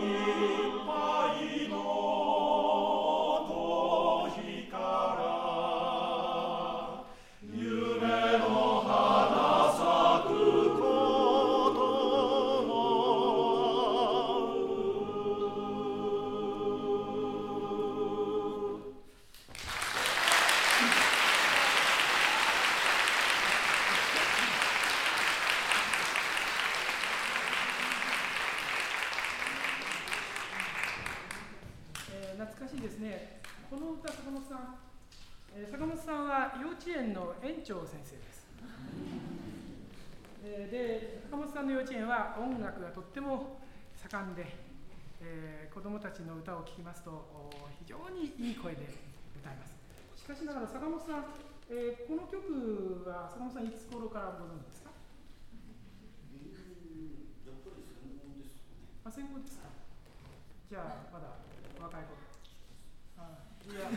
懐かしいですね。この歌、坂本さん、坂本さんは幼稚園の園長先生です。で、坂本さんの幼稚園は音楽がとっても盛んで、子どもたちの歌を聴きますと非常にいい声で歌います。しかしながら坂本さん、この曲は坂本さんいつ頃からご存知ですか？ やっぱり戦後ですかね。 あ、戦後ですか。じゃあまだ若い頃。いや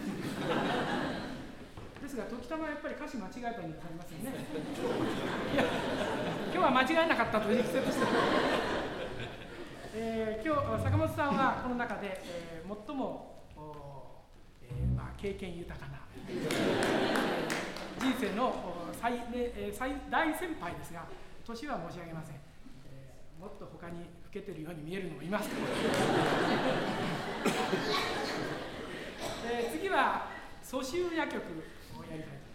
ですが時たまやっぱり歌詞間違えたになりますよね。いや今日は間違えなかったという説として、今日坂本さんはこの中で、最も経験豊かな、人生の大先輩ですが、年は申し上げません。もっと他に老けてるように見えるのもいますけど次は蘇州夜曲をやりたいと思います。